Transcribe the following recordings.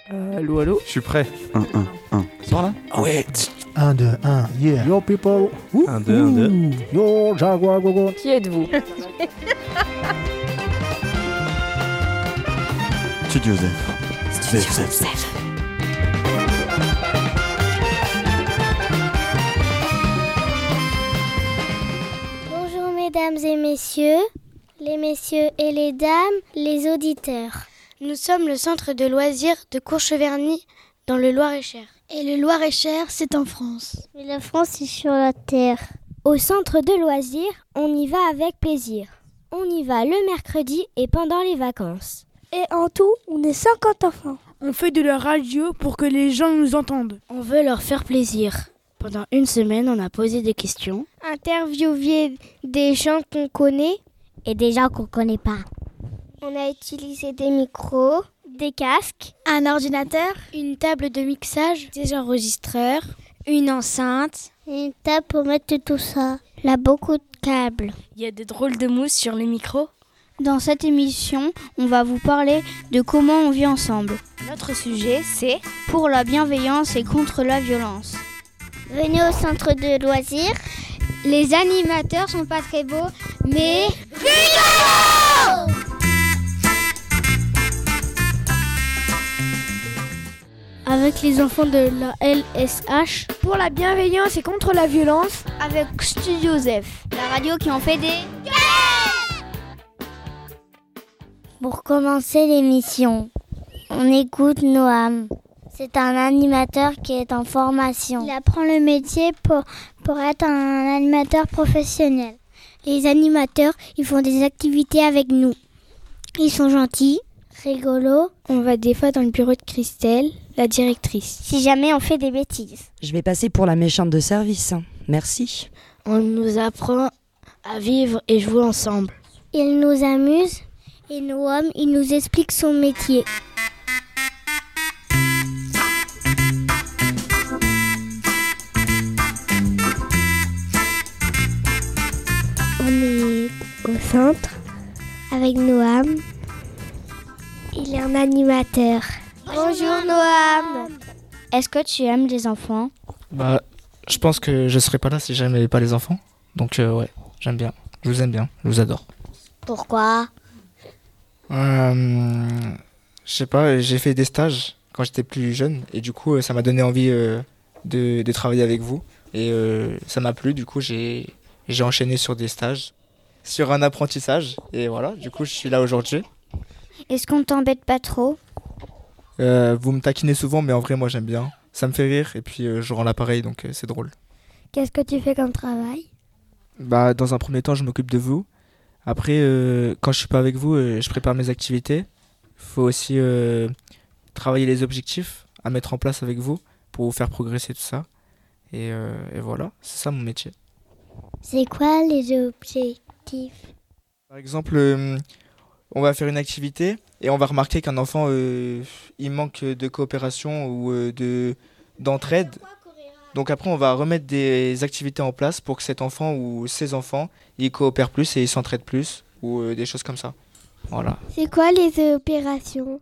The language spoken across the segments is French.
Allô, allô. Je suis prêt. 1, 1, 1. Sors là. Ah ouais. 1, 2, 1, yeah. Yo people. 1, 2, 1, 2. Yo Jaguar Gogo. Qui êtes-vous? Studio Zef. Bonjour mesdames et messieurs, les messieurs et les dames, les auditeurs. Nous sommes le centre de loisirs de Courcheverny dans le Loir-et-Cher. Et le Loir-et-Cher, c'est en France. Mais la France est sur la terre. Au centre de loisirs, on y va avec plaisir. On y va le mercredi et pendant les vacances. Et en tout, on est 50 enfants. On fait de la radio pour que les gens nous entendent. On veut leur faire plaisir. Pendant une semaine, on a posé des questions. Interviewer des gens qu'on connaît et des gens qu'on connaît pas. On a utilisé des micros, des casques, un ordinateur, une table de mixage, des enregistreurs, une enceinte, et une table pour mettre tout ça. Là, beaucoup de câbles. Il y a des drôles de mousse sur les micros. Dans cette émission, on va vous parler de comment on vit ensemble. Notre sujet, c'est pour la bienveillance et contre la violence. Venez au centre de loisirs. Les animateurs sont pas très beaux, mais rigolos! Avec les enfants de la LSH. Pour la bienveillance et contre la violence. Avec Studio Zef, la radio qui en fait des... Pour commencer l'émission, on écoute Noam. C'est un animateur qui est en formation. Il apprend le métier pour être un animateur professionnel. Les animateurs, ils font des activités avec nous. Ils sont gentils, rigolos. On va des fois dans le bureau de Christelle, la directrice. Si jamais on fait des bêtises. Je vais passer pour la méchante de service. Merci. On nous apprend à vivre et jouer ensemble. Il nous amuse et Noam, il nous explique son métier. On est au centre avec Noam. Il est un animateur. Bonjour Noam. Est-ce que tu aimes les enfants? Bah, je pense que je serais pas là si j'aimais pas les enfants. Donc ouais, j'aime bien. Je vous aime bien, je vous adore. Pourquoi? Je sais pas, j'ai fait des stages quand j'étais plus jeune et du coup ça m'a donné envie de travailler avec vous et ça m'a plu, du coup j'ai enchaîné sur des stages, sur un apprentissage et voilà, du coup je suis là aujourd'hui. Est-ce qu'on t'embête pas trop? Vous me taquinez souvent mais en vrai moi j'aime bien, ça me fait rire et puis je rends l'appareil donc c'est drôle. Qu'est-ce que tu fais comme travail? Bah dans un premier temps je m'occupe de vous. Après, quand je suis pas avec vous, je prépare mes activités. Il faut aussi travailler les objectifs à mettre en place avec vous pour vous faire progresser tout ça. Et voilà, c'est ça mon métier. C'est quoi les objectifs? Par exemple, on va faire une activité et on va remarquer qu'un enfant, il manque de coopération ou d'entraide. Donc après, on va remettre des activités en place pour que cet enfant ou ces enfants, ils coopèrent plus et ils s'entraident plus ou des choses comme ça. Voilà. C'est quoi les opérations?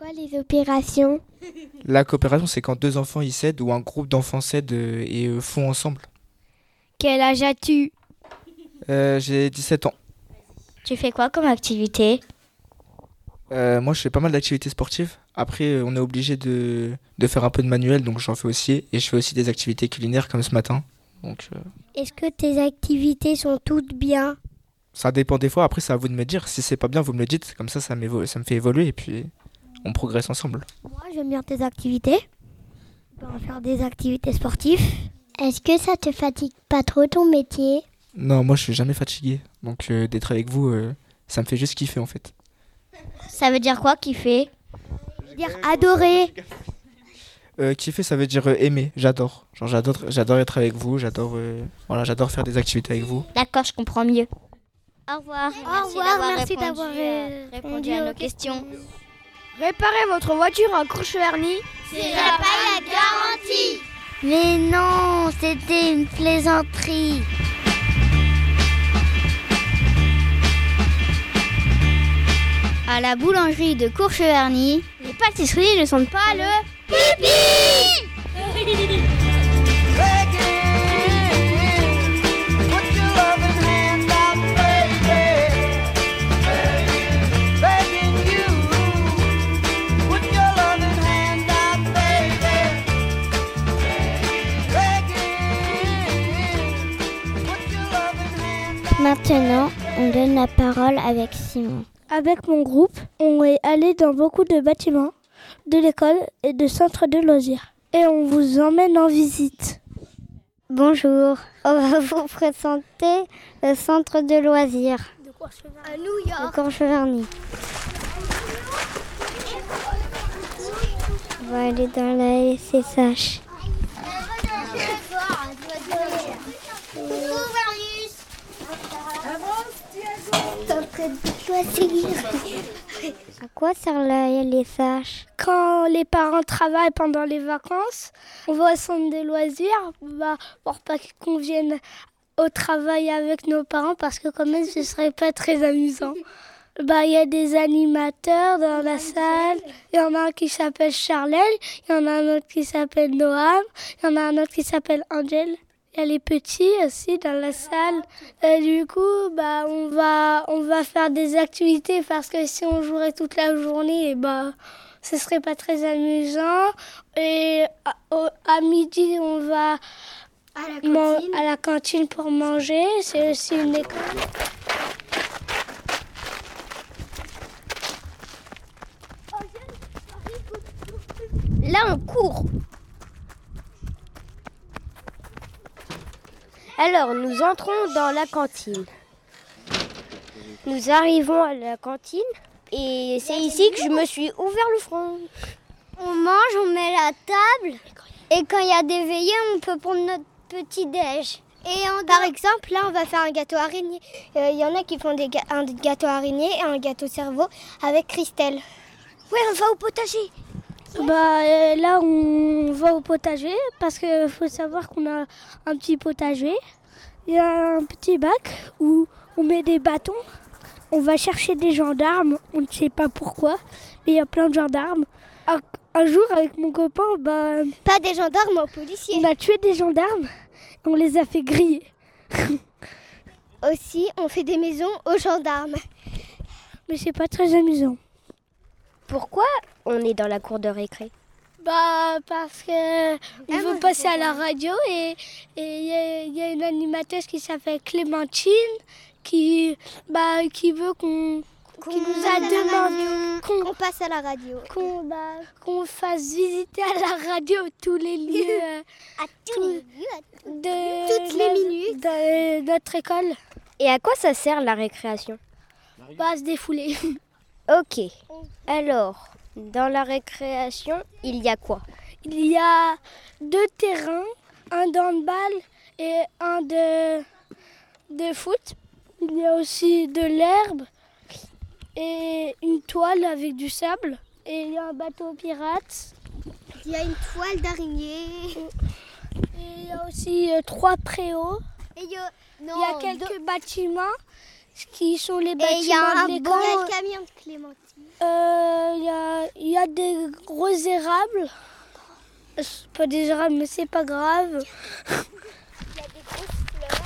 La coopération, c'est quand deux enfants ils s'aident ou un groupe d'enfants s'aident et font ensemble. Quel âge as-tu? J'ai 17 ans. Tu fais quoi comme activité? Moi, je fais pas mal d'activités sportives. Après, on est obligé de faire un peu de manuel, donc j'en fais aussi. Et je fais aussi des activités culinaires comme ce matin. Donc, Est-ce que tes activités sont toutes bien? ça dépend des fois. Après, c'est à vous de me dire. Si c'est pas bien, vous me le dites. Comme ça me fait évoluer et puis on progresse ensemble. Moi, j'aime bien tes activités. On va faire des activités sportives. Est-ce que ça te fatigue pas trop ton métier? Non, moi, je suis jamais fatigué. Donc, d'être avec vous, ça me fait juste kiffer en fait. Ça veut dire quoi, kiffer? Ça veut dire adorer. Kiffer, ça veut dire aimer. J'adore. Genre, j'adore être avec vous. J'adore faire des activités avec vous. D'accord, je comprends mieux. Au revoir. Au revoir, merci d'avoir répondu à nos questions. Réparez votre voiture à Courcheverny. C'est la garantie. Mais non, c'était une plaisanterie. À la boulangerie de Courcheverny, les pâtisseries ne sentent pas le pipi. Maintenant, on donne la parole avec Simon. Avec mon groupe, on est allé dans beaucoup de bâtiments, de l'école et de centres de loisirs. Et on vous emmène en visite. Bonjour, on va vous présenter le centre de loisirs À New York. de Courcheverny. On va aller dans la SSH. À quoi sert la LSH? Quand les parents travaillent pendant les vacances, on va au centre de loisirs pour pas qu'on vienne au travail avec nos parents parce que quand même ce serait pas très amusant. Il y a des animateurs dans la salle. Il y en a un qui s'appelle Charlène, il y en a un autre qui s'appelle Noam, il y en a un autre qui s'appelle Angel. Il y a les petits aussi dans la salle. Et du coup, on va faire des activités parce que si on jouerait toute la journée, ce serait pas très amusant. Et à midi, on va à la cantine pour manger. C'est aussi une école. Là, on court. Alors, nous entrons dans la cantine. Nous arrivons à la cantine et c'est ici que je me suis ouvert le front. On mange, on met la table et quand il y a des veillées, on peut prendre notre petit déj. Et par exemple, là, on va faire un gâteau araignée. Il y en a qui font un gâteau araignée et un gâteau cerveau avec Christelle. Ouais, on va au potager. Là, on va au potager parce qu'il faut savoir qu'on a un petit potager. Il y a un petit bac où on met des bâtons. On va chercher des gendarmes. On ne sait pas pourquoi, mais il y a plein de gendarmes. Un jour, avec mon copain, Pas des gendarmes, mais policiers. On a tué des gendarmes et on les a fait griller. Aussi, on fait des maisons aux gendarmes. Mais c'est pas très amusant. Pourquoi on est dans la cour de récré? Parce que on veut passer à la radio et il y a une animatrice qui s'appelle Clémentine qui veut qui nous a demandé qu'on passe à la radio. Qu'on fasse visiter à la radio tous les lieux À tous les lieux, toutes les minutes de notre école. Et à quoi ça sert la récréation? À se défouler. Ok. Alors, dans la récréation, il y a quoi? Il y a 2 terrains, un d'handball et un de foot. Il y a aussi de l'herbe et une toile avec du sable. Et il y a un bateau pirate. Il y a une toile d'araignée. Et il y a aussi 3 préaux. Et il y a quelques bâtiments qui sont les bâtiments et il y a de l'école. Il y a le camion de Clémentine. Il y a des gros érables. C'est pas des érables, mais c'est pas grave. Il y a des grosses fleurs.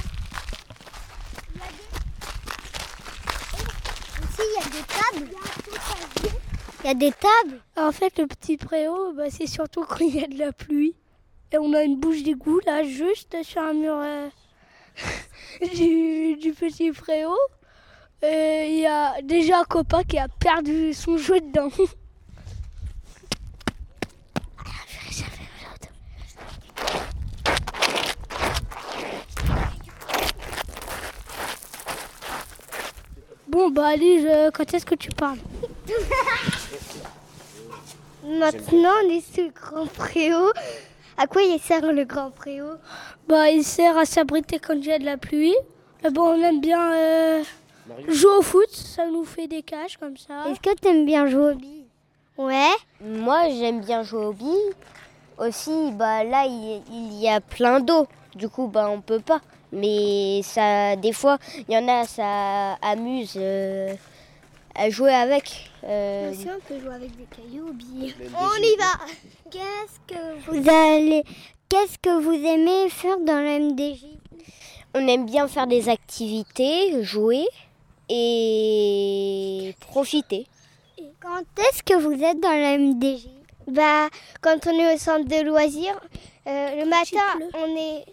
Ici, il y a des tables. Il y a des tables. En fait, le petit préau, c'est surtout quand il y a de la pluie. Et on a une bouche d'égout, là, juste sur un mur du petit préau. Et il y a déjà un copain qui a perdu son jouet dedans. Bon, allez, quand est-ce que tu parles? Maintenant, on est sur le grand préau. À quoi il sert le grand préau? Il sert à s'abriter quand il y a de la pluie. On aime bien jouer au foot, ça nous fait des cages comme ça. Est-ce que tu aimes bien jouer aux billes? Ouais. Moi, j'aime bien jouer aux billes. Aussi, là, il y a plein d'eau. Du coup, on peut pas. Mais ça, des fois, il y en a, ça amuse à jouer avec. Aussi, on peut jouer avec des cailloux ou billes. On y va. Qu'est-ce que vous aimez faire dans la MDJ? On aime bien faire des activités, jouer et profiter. Et quand est-ce que vous êtes dans la MDJ? Quand on est au centre de loisirs, le matin on est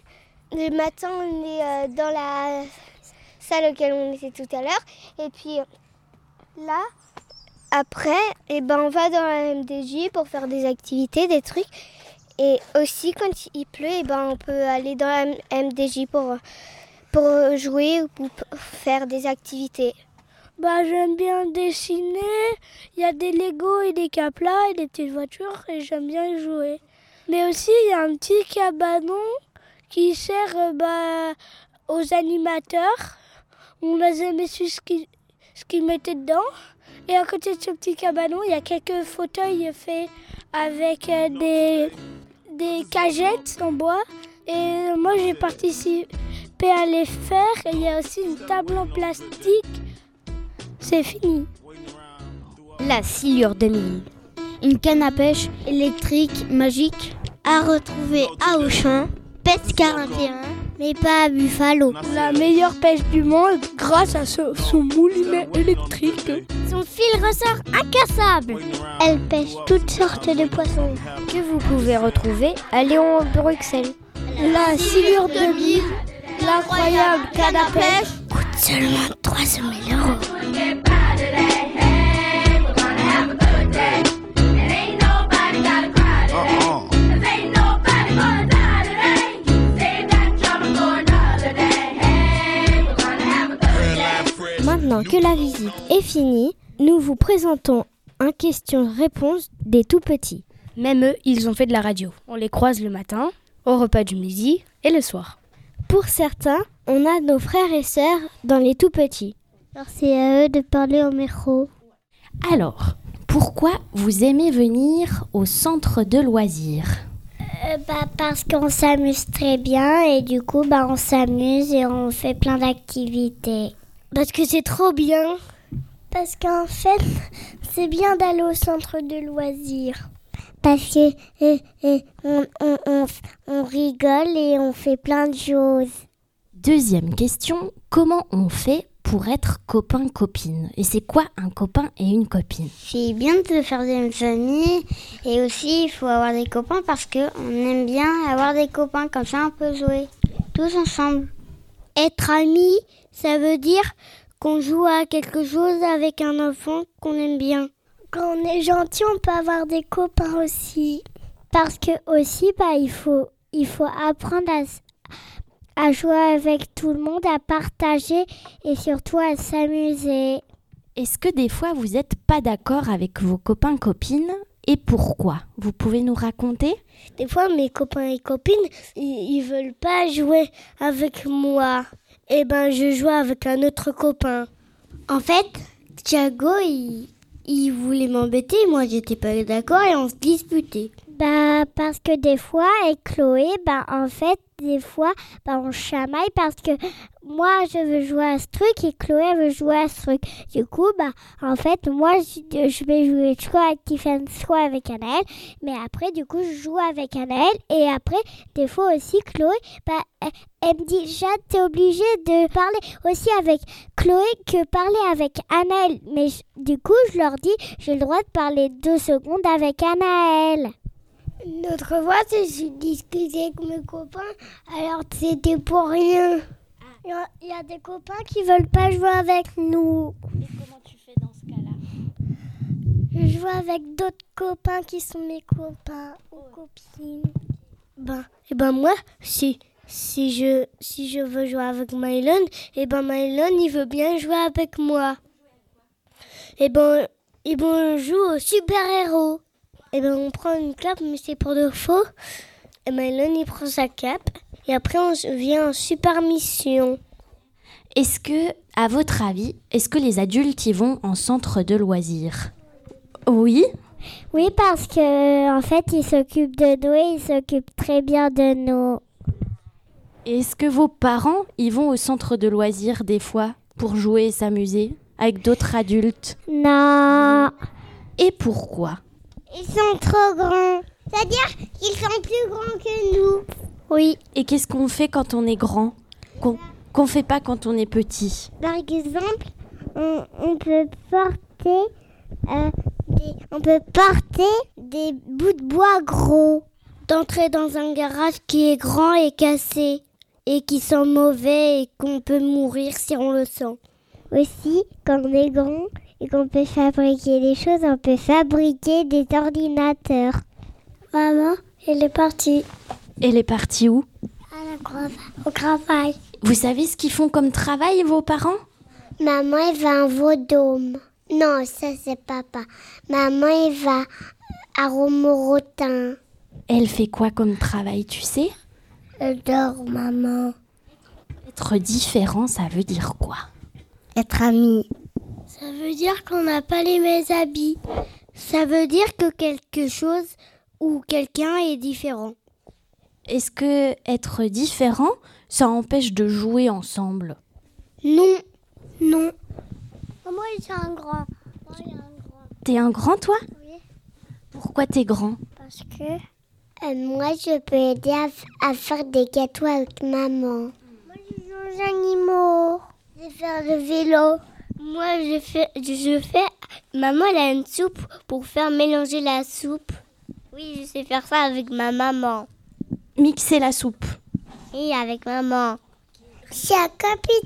dans la salle auquel on était tout à l'heure. Et puis là, après, on va dans la MDJ pour faire des activités, des trucs. Et aussi, quand il pleut, on peut aller dans la MDJ pour jouer ou pour faire des activités. J'aime bien dessiner. Il y a des Lego et des Caplas et des petites voitures et j'aime bien y jouer. Mais aussi, il y a un petit cabanon qui sert aux animateurs. On a jamais su ce qu'ils mettaient dedans. Et à côté de ce petit cabanon, il y a quelques fauteuils faits avec des cagettes en bois. Et moi, j'ai participé à les faire. Et il y a aussi une table en plastique. C'est fini. La Silure 2000. Une canne à pêche électrique magique à retrouver à Auchan, Pêche 41, mais pas à Buffalo. La meilleure pêche du monde grâce à son moulinet électrique. Son fil ressort incassable. Elle pêche toutes sortes de poissons que vous pouvez retrouver à Léon Bruxelles. La Silure 2000, l'incroyable canne à pêche, coûte seulement 300 000 €. Maintenant que la visite est finie, nous vous présentons un question-réponse des tout-petits. Même eux, ils ont fait de la radio. On les croise le matin, au repas du midi et le soir. Pour certains, on a nos frères et sœurs dans les tout-petits. Alors c'est à eux de parler au micro. Alors, pourquoi vous aimez venir au centre de loisirs ? Parce qu'on s'amuse très bien et du coup, on s'amuse et on fait plein d'activités. Parce que c'est trop bien. Parce qu'en fait, c'est bien d'aller au centre de loisirs. Parce que on rigole et on fait plein de choses. Deuxième question, comment on fait pour être copain-copine ? Et c'est quoi un copain et une copine ? C'est bien de faire des amis et aussi il faut avoir des copains parce qu'on aime bien avoir des copains, comme ça on peut jouer tous ensemble. Être ami, ça veut dire qu'on joue à quelque chose avec un enfant qu'on aime bien. Quand on est gentil, on peut avoir des copains aussi. Parce que aussi, il faut apprendre à jouer avec tout le monde, à partager et surtout à s'amuser. Est-ce que des fois, vous n'êtes pas d'accord avec vos copains-copines ? Et pourquoi ? Vous pouvez nous raconter ? Des fois, mes copains et copines, ils veulent pas jouer avec moi. Je joue avec un autre copain. En fait, Thiago, il voulait m'embêter, moi j'étais pas d'accord et on se disputait. Parce que des fois, avec Chloé, en fait, des fois, on chamaille parce que moi, je veux jouer à ce truc et Chloé veut jouer à ce truc. Du coup, en fait, moi, je vais jouer soit avec Tiffany, soit avec Anaël. Mais après, du coup, je joue avec Anaël. Et après, des fois aussi, Chloé, elle me dit, Jade, t'es obligée de parler aussi avec Chloé que parler avec Anaël. Mais du coup, je leur dis, j'ai le droit de parler 2 secondes avec Anaël. L'autre fois, j'ai discuté avec mes copains, alors c'était pour rien. Il y a des copains qui veulent pas jouer avec nous. Et comment tu fais dans ce cas-là ? Je joue avec d'autres copains qui sont mes copains ou copines. Moi, si je veux jouer avec Mylon, Mylon, il veut bien jouer avec moi. On joue au super-héros. On prend une cape, mais c'est pour de faux. Et Mylon, il prend sa cape. Et après, on vient en super mission. Est-ce que, à votre avis, les adultes y vont en centre de loisirs ? Oui ? Oui, parce que en fait, ils s'occupent de nous et ils s'occupent très bien de nous. Est-ce que vos parents y vont au centre de loisirs des fois pour jouer et s'amuser ? avec d'autres adultes? Non. Et pourquoi? Ils sont trop grands. C'est-à-dire qu'ils sont plus grands que nous. Oui. Et qu'est-ce qu'on fait quand on est grand, qu'on fait pas quand on est petit? Par exemple, on peut porter des bouts de bois gros. D'entrer dans un garage qui est grand et cassé et qui sent mauvais et qu'on peut mourir si on le sent. Aussi, quand on est grand et qu'on peut fabriquer des choses, on peut fabriquer des ordinateurs. Maman, elle est partie. Elle est partie où? Au travail. Vous savez ce qu'ils font comme travail, vos parents? Maman, elle va en Vendôme. Non, ça c'est papa. Maman, elle va à Romorantin. Elle fait quoi comme travail, tu sais? Elle dort, maman. Être différent, ça veut dire quoi? Être ami. Ça veut dire qu'on n'a pas les mêmes habits. Ça veut dire que quelque chose ou quelqu'un est différent. Est-ce que être différent, ça empêche de jouer ensemble? Non. Non. Moi, je suis un grand. T'es un grand, toi? Oui. Pourquoi t'es grand? Parce que moi, je peux aider à faire des gâteaux avec maman. Moi, je joue aux animaux. Je vais faire le vélo. Moi, je fais... Maman, elle a une soupe pour faire mélanger la soupe. Oui, je sais faire ça avec ma maman. Mixer la soupe. Oui, avec maman. Chaque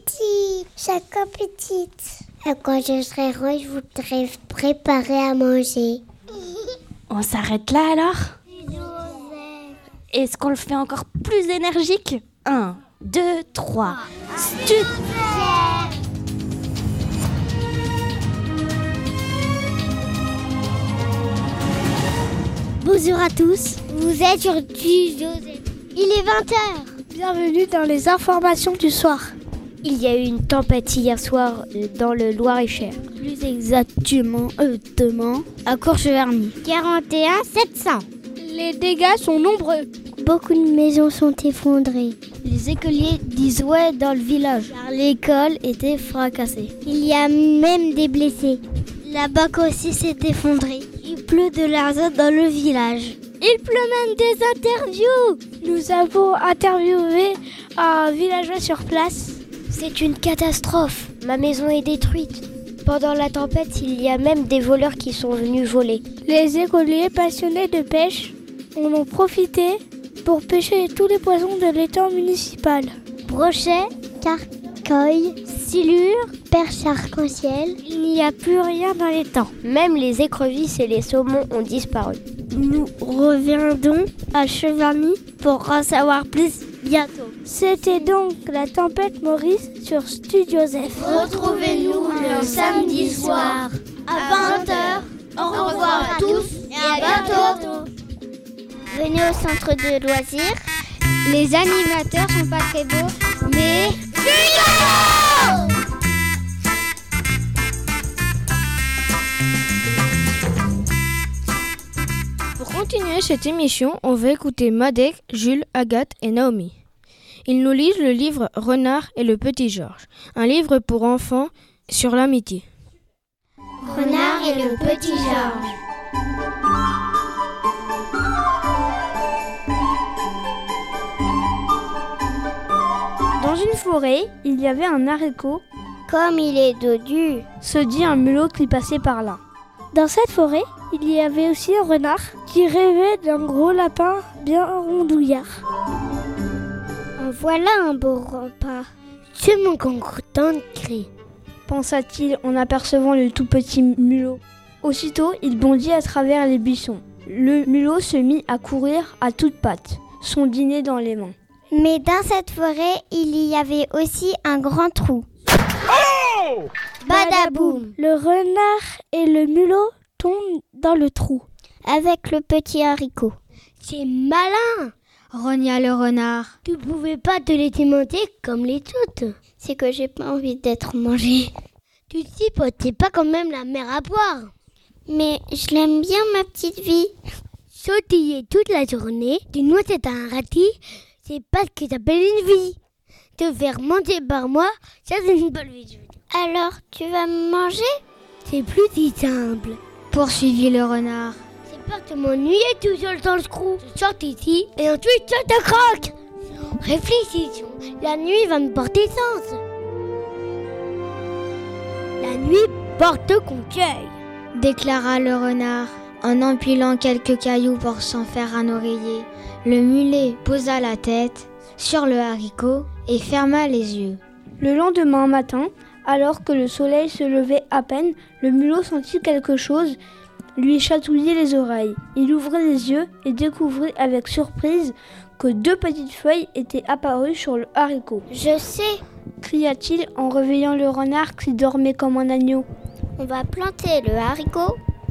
petite. Et quand je serai grande, je voudrais préparer à manger. On s'arrête là alors? Est-ce qu'on le fait encore plus énergique? 1, 2, 3. Bonjour à tous, vous êtes sur Joseph. Il est 20h. Bienvenue dans les informations du soir. Il y a eu une tempête hier soir dans le Loir-et-Cher. Plus exactement, à Courcheverny. 41 700. Les dégâts sont nombreux. Beaucoup de maisons sont effondrées. Les écoliers disent ouais dans le village, car l'école était fracassée. Il y a même des blessés. La banque aussi s'est effondrée. Il pleut de l'azote dans le village. Il pleut même des interviews. Nous avons interviewé un villageois sur place. C'est une catastrophe. Ma maison est détruite. Pendant la tempête, il y a même des voleurs qui sont venus voler. Les écoliers passionnés de pêche en ont profité pour pêcher tous les poissons de l'étang municipal. Brochets, carcoï, silures, perches arc-en-ciel. Il n'y a plus rien dans l'étang. Même les écrevisses et les saumons ont disparu. Nous reviendrons à Cheverny pour en savoir plus bientôt. C'était donc la tempête Maurice sur Studio Joseph. Retrouvez-nous le samedi soir à 20h. Au revoir à tous et à bientôt. Venez au centre de loisirs. Les animateurs sont pas très beaux, mais Pour continuer cette émission, on va écouter Madec, Jules, Agathe et Naomi. Ils nous lisent le livre Renard et le petit Georges, un livre pour enfants sur l'amitié. Renard et le petit Georges. Dans une forêt, il y avait un haricot. Comme il est dodu, se dit un mulot qui passait par là. Dans cette forêt, il y avait aussi un renard qui rêvait d'un gros lapin bien rondouillard. En voilà un beau repas. C'est mon content de cri, pensa-t-il en apercevant le tout petit mulot. Aussitôt, il bondit à travers les buissons. Le mulot se mit à courir à toutes pattes, son dîner dans les mains. Mais dans cette forêt, il y avait aussi un grand trou. Oh! Badaboum! Le renard et le mulot tombent dans le trou. Avec le petit haricot. C'est malin! Rogna le renard. Tu pouvais pas te laisser monter comme les toutes. C'est que j'ai pas envie d'être mangé. Tu t'y pas quand même la mer à boire. Mais je l'aime bien, ma petite vie. Sautiller toute la journée, du noix c'est un râtis, c'est pas ce que t'appelles une vie. te faire manger par moi, ça c'est une bonne vidéo. Alors, tu vas me manger? C'est plus si simple. Poursuivit le renard. C'est peur de m'ennuyer tout seul dans le trou. Je sors ici et ensuite je te croque. Réfléchissons, la nuit va me porter sens. La nuit porte conseil, déclara le renard en empilant quelques cailloux pour s'en faire un oreiller. Le mulet posa la tête sur le haricot et ferma les yeux. Le lendemain matin, alors que le soleil se levait à peine, le mulot sentit quelque chose lui chatouiller les oreilles. Il ouvrit les yeux et découvrit avec surprise que 2 petites feuilles étaient apparues sur le haricot. « Je sais !» cria-t-il en réveillant le renard qui dormait comme un agneau. « On va planter le haricot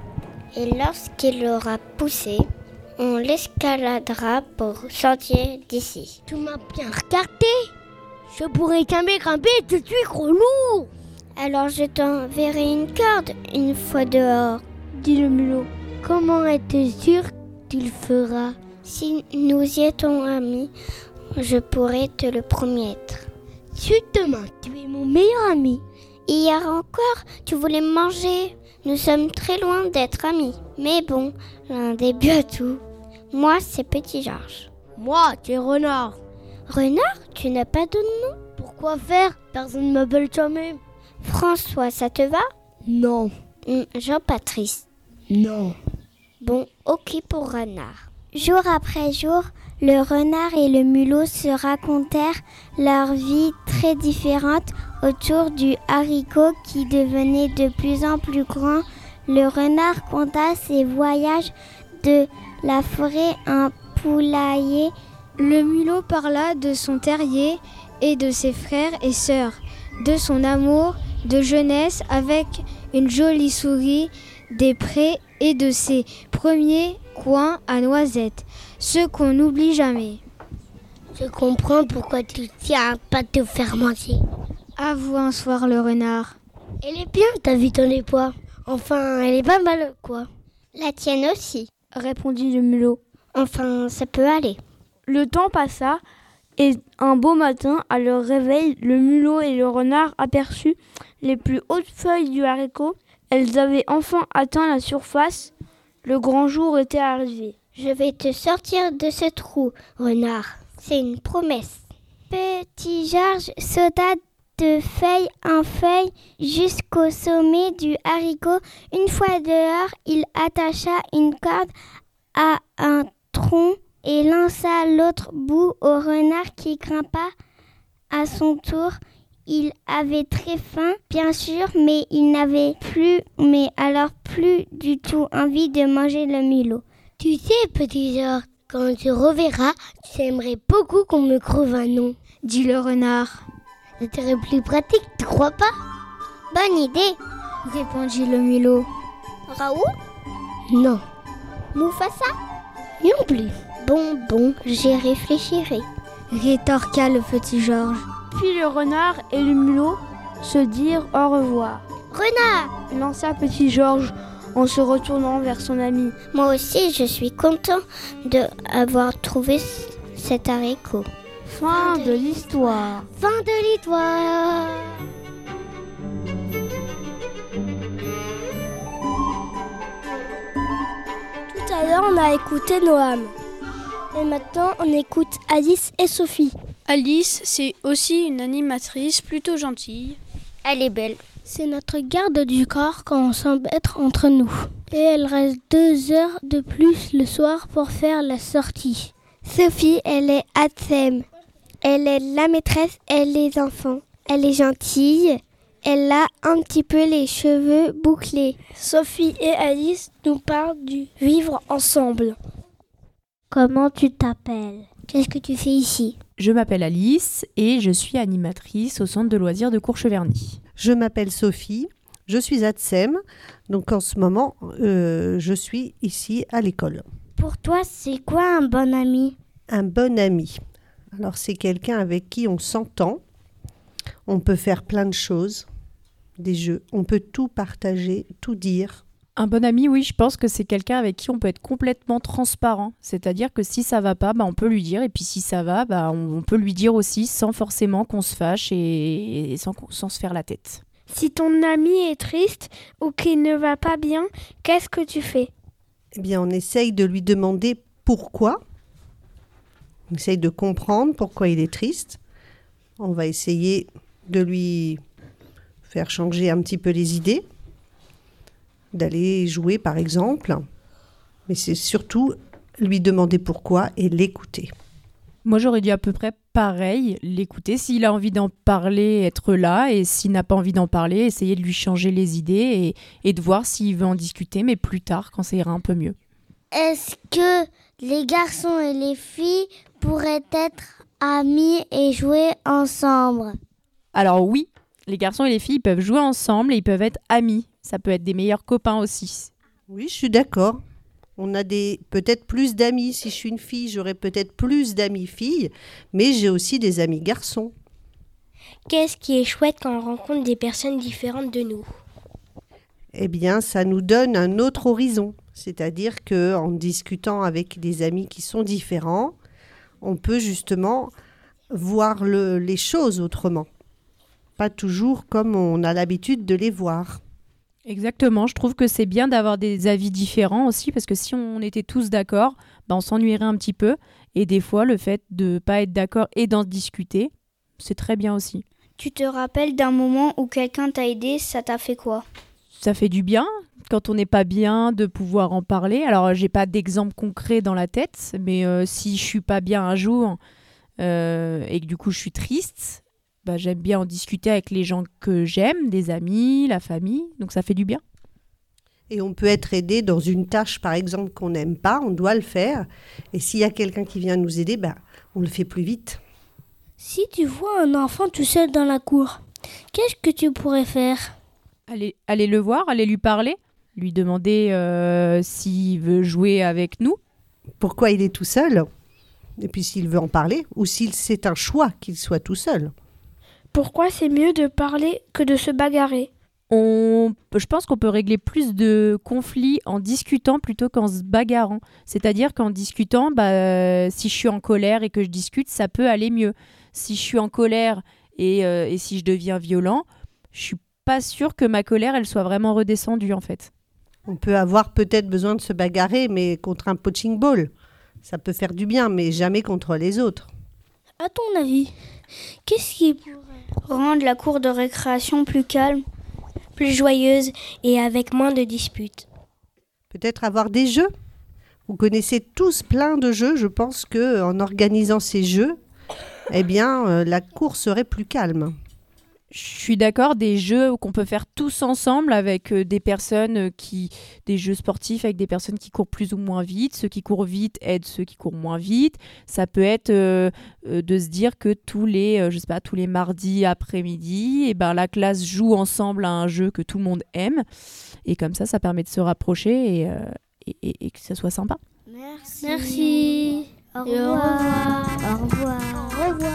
et lorsqu'il aura poussé, on l'escaladera pour sortir d'ici. » Tu m'as bien regardé. Je pourrais jamais grimper, je suis trop lourd. Alors je t'enverrai une corde une fois dehors, dit le mulot. Comment es-tu sûr qu'il fera? Si nous y étions amis, je pourrais te le promettre. Justement, tu es mon meilleur ami. Hier encore, tu voulais me manger. Nous sommes très loin d'être amis. Mais bon, l'un début à tout. Moi, c'est Petit Georges. Moi, tu es Renard. Renard, tu n'as pas de nom? Pourquoi faire? Personne ne m'appelle toi-même. François, ça te va? Non. Jean-Patrice? Non. Bon, ok pour Renard. Jour après jour, le renard et le mulot se racontèrent leur vie très différente autour du haricot qui devenait de plus en plus grand. Le renard conta ses voyages de la forêt en poulailler. Le mulot parla de son terrier et de ses frères et sœurs, de son amour de jeunesse avec une jolie souris des prés et de ses premiers coins à noisettes, ce qu'on n'oublie jamais. Je comprends pourquoi tu tiens à pas te faire manger, avoua un soir le renard. Elle est bien ta vie dans les bois. Enfin, elle est pas mal, quoi. La tienne aussi, répondit le mulot. Enfin, ça peut aller. Le temps passa et un beau matin, à leur réveil, le mulot et le renard aperçurent les plus hautes feuilles du haricot. Elles avaient enfin atteint la surface. Le grand jour était arrivé. Je vais te sortir de ce trou, renard. C'est une promesse. Petit Georges sauta de feuille en feuille jusqu'au sommet du haricot. Une fois dehors, il attacha une corde à un tronc et lança l'autre bout au renard qui grimpa à son tour. Il avait très faim, bien sûr, mais il n'avait plus du tout envie de manger le mulot. Tu sais, Petit Georges, quand tu reverras, j'aimerais beaucoup qu'on me trouve un nom, dit le renard. Ça serait plus pratique, tu crois pas? Bonne idée, répondit le mulot. Raoul? Non. Mufasa? Non plus. Bon, j'y réfléchirai, rétorqua le Petit Georges. Puis le renard et le mulot se dirent au revoir. Renard! Lança Petit Georges en se retournant vers son ami. Moi aussi, je suis content d'avoir trouvé cet haricot. Fin de l'histoire. Fin de l'histoire. Tout à l'heure, on a écouté Noam. Et maintenant, on écoute Alice et Sophie. Alice, c'est aussi une animatrice plutôt gentille. Elle est belle. C'est notre garde du corps quand on s'embête entre nous. Et elle reste 2 heures de plus le soir pour faire la sortie. Sophie, elle est Atsem. Elle est la maîtresse et les enfants. Elle est gentille. Elle a un petit peu les cheveux bouclés. Sophie et Alice nous parlent du vivre ensemble. Comment tu t'appelles? Qu'est-ce que tu fais ici? Je m'appelle Alice et je suis animatrice au centre de loisirs de Courcheverny. Je m'appelle Sophie, je suis Atsem, donc en ce moment, je suis ici à l'école. Pour toi, c'est quoi un bon ami? Un bon ami, alors c'est quelqu'un avec qui on s'entend, on peut faire plein de choses, des jeux, on peut tout partager, tout dire. Un bon ami, oui, je pense que c'est quelqu'un avec qui on peut être complètement transparent. C'est-à-dire que si ça va pas, on peut lui dire. Et puis si ça va, on peut lui dire aussi sans forcément qu'on se fâche et sans se faire la tête. Si ton ami est triste ou qu'il ne va pas bien, qu'est-ce que tu fais ? Eh bien, on essaye de lui demander pourquoi. On essaye de comprendre pourquoi il est triste. On va essayer de lui faire changer un petit peu les idées. D'aller jouer par exemple, mais c'est surtout lui demander pourquoi et l'écouter. Moi j'aurais dit à peu près pareil, l'écouter, s'il a envie d'en parler, être là, et s'il n'a pas envie d'en parler, essayer de lui changer les idées et de voir s'il veut en discuter, mais plus tard quand ça ira un peu mieux. Est-ce que les garçons et les filles pourraient être amis et jouer ensemble ? Alors oui, les garçons et les filles peuvent jouer ensemble et ils peuvent être amis. Ça peut être des meilleurs copains aussi. Oui, je suis d'accord. On a peut-être plus d'amis. Si je suis une fille, j'aurai peut-être plus d'amis filles, mais j'ai aussi des amis garçons. Qu'est-ce qui est chouette quand on rencontre des personnes différentes de nous ? Eh bien, ça nous donne un autre horizon. C'est-à-dire qu'en discutant avec des amis qui sont différents, on peut justement voir les choses autrement. Pas toujours comme on a l'habitude de les voir. Exactement, je trouve que c'est bien d'avoir des avis différents aussi, parce que si on était tous d'accord, on s'ennuierait un petit peu. Et des fois, le fait de ne pas être d'accord et d'en discuter, c'est très bien aussi. Tu te rappelles d'un moment où quelqu'un t'a aidé, ça t'a fait quoi ? Ça fait du bien, quand on n'est pas bien, de pouvoir en parler. Alors, j'ai pas d'exemple concret dans la tête, mais si je suis pas bien un jour et que du coup je suis triste, j'aime bien en discuter avec les gens que j'aime, des amis, la famille, donc ça fait du bien. Et on peut être aidé dans une tâche, par exemple, qu'on n'aime pas, on doit le faire. Et s'il y a quelqu'un qui vient nous aider, on le fait plus vite. Si tu vois un enfant tout seul dans la cour, qu'est-ce que tu pourrais faire ? Aller le voir, aller lui parler, lui demander s'il veut jouer avec nous. Pourquoi il est tout seul ? Et puis s'il veut en parler, ou si c'est un choix qu'il soit tout seul. Pourquoi c'est mieux de parler que de se bagarrer ? Je pense qu'on peut régler plus de conflits en discutant plutôt qu'en se bagarrant. C'est-à-dire qu'en discutant, si je suis en colère et que je discute, ça peut aller mieux. Si je suis en colère et si je deviens violent, je suis pas sûre que ma colère, elle soit vraiment redescendue en fait. On peut avoir peut-être besoin de se bagarrer, mais contre un punching ball. Ça peut faire du bien, mais jamais contre les autres. À ton avis, qu'est-ce qui pourrait rendre la cour de récréation plus calme, plus joyeuse et avec moins de disputes ? Peut-être avoir des jeux. Vous connaissez tous plein de jeux. Je pense qu'en organisant ces jeux, la cour serait plus calme. Je suis d'accord, des jeux qu'on peut faire tous ensemble avec des personnes des jeux sportifs avec des personnes qui courent plus ou moins vite. Ceux qui courent vite aident ceux qui courent moins vite. Ça peut être de se dire que tous les mardis après-midi, la classe joue ensemble à un jeu que tout le monde aime. Et comme ça permet de se rapprocher et que ça soit sympa. Merci. Au revoir. Au revoir. Au revoir.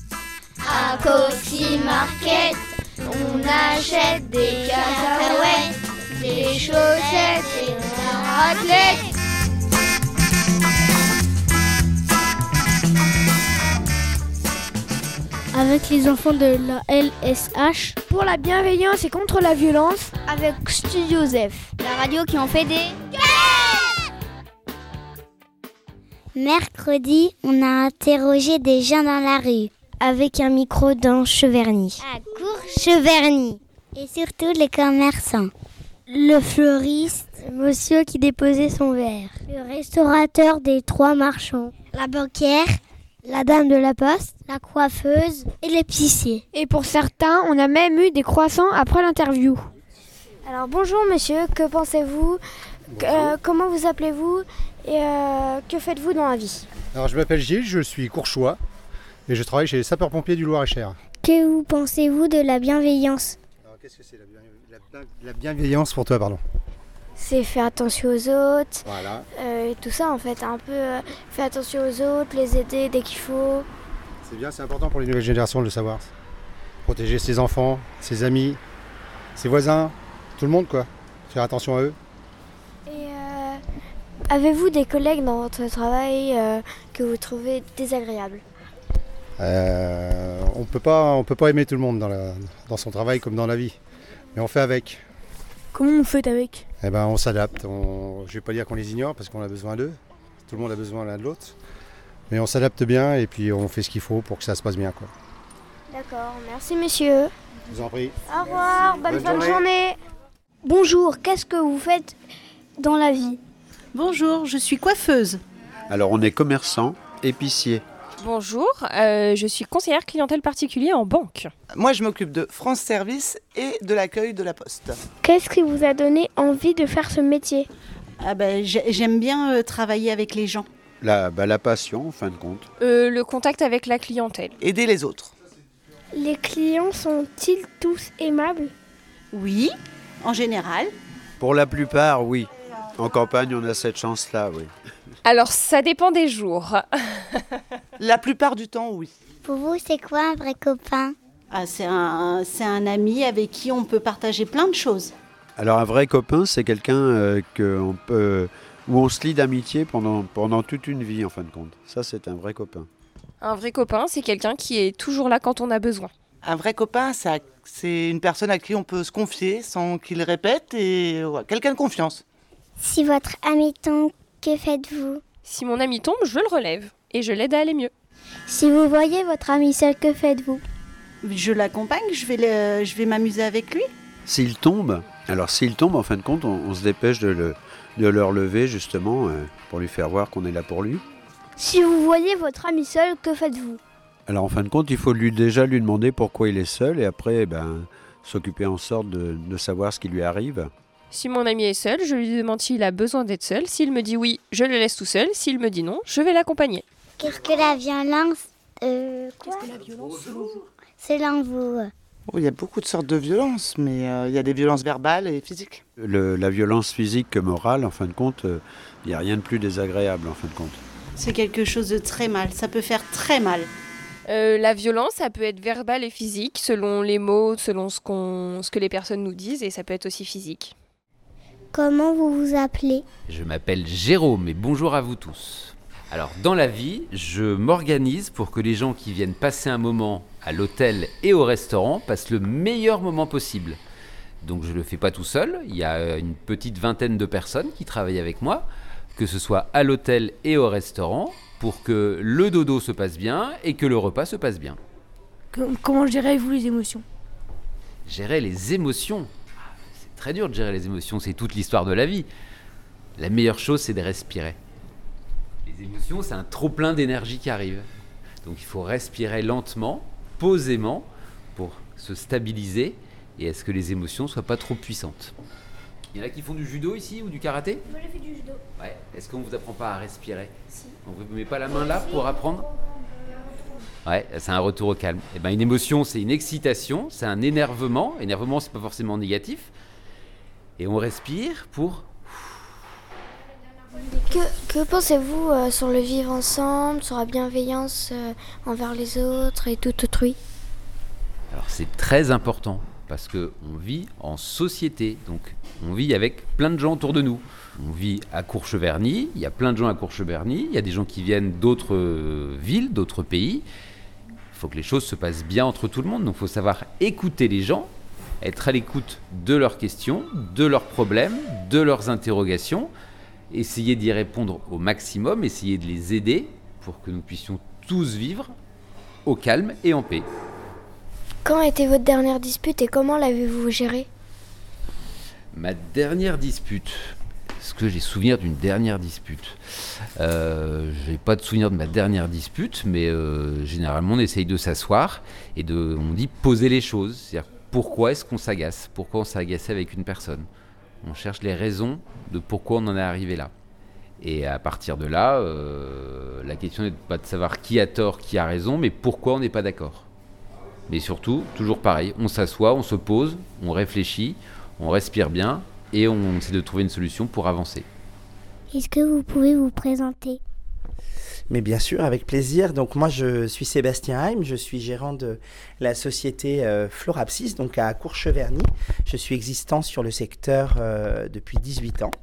À Coxy Market, on achète des cacahuètes, des chaussettes et des raclettes. Avec les enfants de la LSH. Pour la bienveillance et contre la violence, avec Studio Zef. La radio qui en fait des... Mercredi, on a interrogé des gens dans la rue. Avec un micro dans Cheverny. À Courcheverny. Et surtout les commerçants. Le fleuriste, monsieur qui déposait son verre. Le restaurateur des 3 marchands. La banquière, la dame de la poste, la coiffeuse et l'épicier. Et pour certains, on a même eu des croissants après l'interview. Alors bonjour monsieur, que pensez-vous ? Comment vous appelez-vous ? Et que faites-vous dans la vie ? Alors je m'appelle Gilles, je suis courchois. Et je travaille chez les sapeurs-pompiers du Loir-et-Cher. Que vous pensez-vous de la bienveillance ? Alors, qu'est-ce que c'est la bienveillance pour toi, pardon ? C'est faire attention aux autres, voilà. Et tout ça en fait, un peu faire attention aux autres, les aider dès qu'il faut. C'est bien, c'est important pour les nouvelles générations de le savoir. Protéger ses enfants, ses amis, ses voisins, tout le monde quoi. Faire attention à eux. Avez-vous des collègues dans votre travail que vous trouvez désagréables ? On peut pas aimer tout le monde dans son travail comme dans la vie, mais on fait avec. Comment vous faites avec ? On s'adapte. Je ne vais pas dire qu'on les ignore parce qu'on a besoin d'eux. Tout le monde a besoin l'un de l'autre. Mais on s'adapte bien et puis on fait ce qu'il faut pour que ça se passe bien, quoi. D'accord, merci messieurs. Je vous en prie. Au revoir, bonne fin de journée. Bonjour, qu'est-ce que vous faites dans la vie ? Bonjour, je suis coiffeuse. Alors on est commerçant, épicier. Bonjour, je suis conseillère clientèle particulier en banque. Moi, je m'occupe de France Service et de l'accueil de la Poste. Qu'est-ce qui vous a donné envie de faire ce métier ? J'aime bien travailler avec les gens. La passion, en fin de compte. Le contact avec la clientèle. Aider les autres. Les clients sont-ils tous aimables ? Oui, en général. Pour la plupart, oui. En campagne, on a cette chance-là, oui. Alors, ça dépend des jours. La plupart du temps, oui. Pour vous, c'est quoi un vrai copain ? C'est un ami avec qui on peut partager plein de choses. Alors, un vrai copain, c'est quelqu'un où on se lie d'amitié pendant toute une vie, en fin de compte. Ça, c'est un vrai copain. Un vrai copain, c'est quelqu'un qui est toujours là quand on a besoin. Un vrai copain, c'est une personne à qui on peut se confier sans qu'il répète et quelqu'un de confiance. Si votre ami tombe, que faites-vous ? Si mon ami tombe, je le relève et je l'aide à aller mieux. Si vous voyez votre ami seul, que faites-vous ? Je l'accompagne, je vais m'amuser avec lui. S'il tombe, en fin de compte, on se dépêche de le relever justement pour lui faire voir qu'on est là pour lui. Si vous voyez votre ami seul, que faites-vous ? Alors en fin de compte, il faut déjà lui demander pourquoi il est seul et après s'occuper en sorte de savoir ce qui lui arrive. Si mon ami est seul, je lui demande s'il a besoin d'être seul. S'il me dit oui, je le laisse tout seul. S'il me dit non, je vais l'accompagner. Qu'est-ce que la violence Qu'est-ce que la violence selon vous ? Il y a beaucoup de sortes de violences, mais il y a des violences verbales et physiques. La violence physique que morale, en fin de compte, il n'y a rien de plus désagréable, en fin de compte. C'est quelque chose de très mal, ça peut faire très mal. La violence, ça peut être verbale et physique, selon les mots, selon ce que les personnes nous disent, et ça peut être aussi physique. Comment vous vous appelez ? Je m'appelle Jérôme et bonjour à vous tous. Alors dans la vie, je m'organise pour que les gens qui viennent passer un moment à l'hôtel et au restaurant passent le meilleur moment possible. Donc je ne le fais pas tout seul, il y a une petite vingtaine de personnes qui travaillent avec moi, que ce soit à l'hôtel et au restaurant, pour que le dodo se passe bien et que le repas se passe bien. Comment gérez-vous les émotions ? Gérer les émotions ? C'est très dur de gérer les émotions, c'est toute l'histoire de la vie. La meilleure chose, c'est de respirer. Les émotions, c'est un trop-plein d'énergie qui arrive. Donc il faut respirer lentement, posément, pour se stabiliser et est-ce que les émotions ne soient pas trop puissantes. Il y en a qui font du judo ici ou du karaté ? Moi, j'ai fait du judo. Ouais. Est-ce qu'on ne vous apprend pas à respirer ? Si. On ne vous met pas la main là pour apprendre ? Ouais, c'est un retour au calme. Et une émotion, c'est une excitation, c'est un énervement. Énervement, c'est pas forcément négatif. Et on respire pour... Que pensez-vous sur le vivre ensemble, sur la bienveillance envers les autres et tout autrui ? Alors c'est très important parce qu'on vit en société, donc on vit avec plein de gens autour de nous. On vit à Courcheverny, il y a plein de gens à Courcheverny, il y a des gens qui viennent d'autres villes, d'autres pays. Il faut que les choses se passent bien entre tout le monde, donc il faut savoir écouter les gens, être à l'écoute de leurs questions, de leurs problèmes, de leurs interrogations, essayer d'y répondre au maximum, essayer de les aider pour que nous puissions tous vivre au calme et en paix. Quand était votre dernière dispute et comment l'avez-vous gérée ? Ma dernière dispute. Est-ce que j'ai souvenir d'une dernière dispute ? Je n'ai pas de souvenir de ma dernière dispute, mais généralement on essaye de s'asseoir et on dit poser les choses. C'est-à-dire pourquoi est-ce qu'on s'agace ? Pourquoi on s'est agacé avec une personne ? On cherche les raisons de pourquoi on en est arrivé là. Et à partir de là, la question n'est pas de savoir qui a tort, qui a raison, mais pourquoi on n'est pas d'accord. Mais surtout, toujours pareil, on s'assoit, on se pose, on réfléchit, on respire bien et on essaie de trouver une solution pour avancer. Est-ce que vous pouvez vous présenter ? Mais bien sûr, avec plaisir. Donc moi, je suis Sébastien Heim, je suis gérant de la société Florapsis, donc à Courcheverny. Je suis existant sur le secteur depuis 18 ans.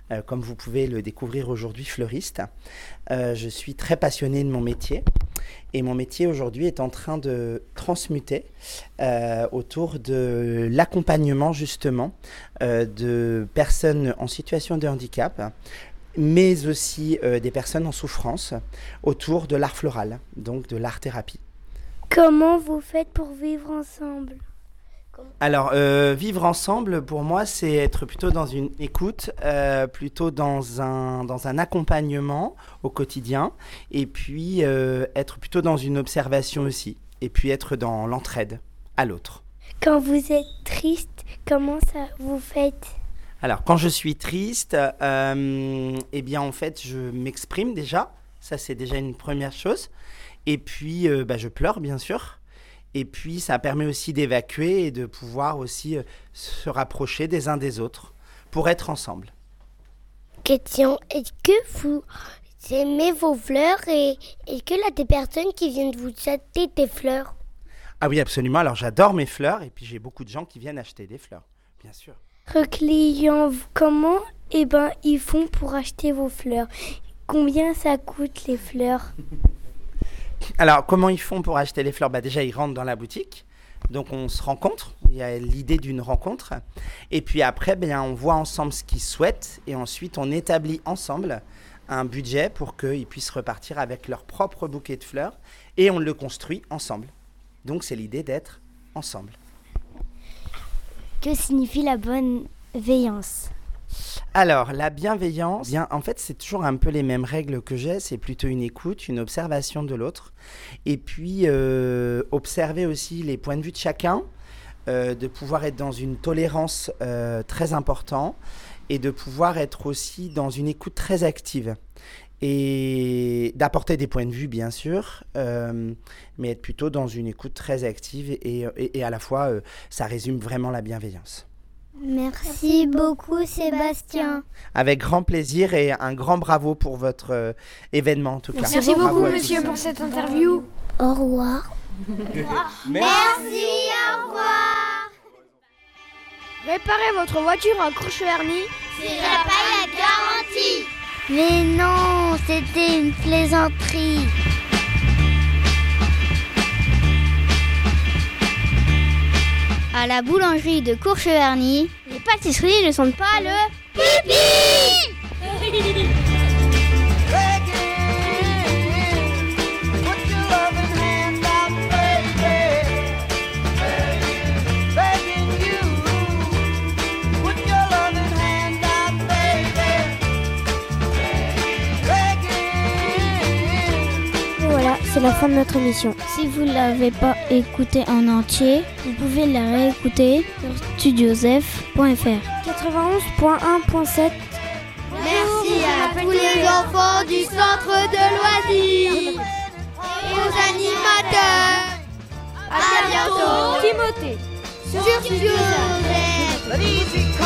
comme vous pouvez le découvrir aujourd'hui, fleuriste. Je suis très passionnée de mon métier. Et mon métier aujourd'hui est en train de transmuter autour de l'accompagnement justement de personnes en situation de handicap, mais aussi des personnes en souffrance autour de l'art floral, donc de l'art-thérapie. Comment vous faites pour vivre ensemble ? Alors, vivre ensemble, pour moi, c'est être plutôt dans une écoute, plutôt dans un accompagnement au quotidien, et puis être plutôt dans une observation aussi, et puis être dans l'entraide à l'autre. Quand vous êtes triste, comment ça vous faites ? Alors, quand je suis triste, eh bien, en fait, je m'exprime déjà. Ça, c'est déjà une première chose. Et puis, je pleure, bien sûr. Et puis, ça permet aussi d'évacuer et de pouvoir aussi se rapprocher des uns des autres pour être ensemble. Question, est-ce que vous aimez vos fleurs et est-ce que là, des personnes qui viennent vous acheter des fleurs ? Ah oui, absolument. Alors, j'adore mes fleurs et puis j'ai beaucoup de gens qui viennent acheter des fleurs, bien sûr. Clients, comment ils font pour acheter vos fleurs ? Combien ça coûte les fleurs ? Alors, comment ils font pour acheter les fleurs ? Déjà, ils rentrent dans la boutique. Donc, on se rencontre. Il y a l'idée d'une rencontre. Et puis après, on voit ensemble ce qu'ils souhaitent. Et ensuite, on établit ensemble un budget pour qu'ils puissent repartir avec leur propre bouquet de fleurs. Et on le construit ensemble. Donc, c'est l'idée d'être ensemble. Que signifie la bienveillance ? Alors, la bienveillance, en fait, c'est toujours un peu les mêmes règles que j'ai. C'est plutôt une écoute, une observation de l'autre. Et puis, observer aussi les points de vue de chacun, de pouvoir être dans une tolérance très importante et de pouvoir être aussi dans une écoute très active. Et d'apporter des points de vue, bien sûr, mais être plutôt dans une écoute très active et à la fois, ça résume vraiment la bienveillance. Merci beaucoup, Sébastien. Avec grand plaisir et un grand bravo pour votre événement, en tout cas. Merci beaucoup, monsieur, pour cette interview. Au revoir. Merci, au revoir. Réparez votre voiture à Courcheverny. C'est Réparer la garantie. Mais non, c'était une plaisanterie. À la boulangerie de Courcheverny, les pâtisseries ne sentent pas le pipi. C'est la fin de notre émission. Si vous ne l'avez pas écoutée en entier, vous pouvez la réécouter sur studiosf.fr. 91.1.7. Merci à tous les enfants du centre de loisirs et aux animateurs. À bientôt. Timothée. Sur Studiosf.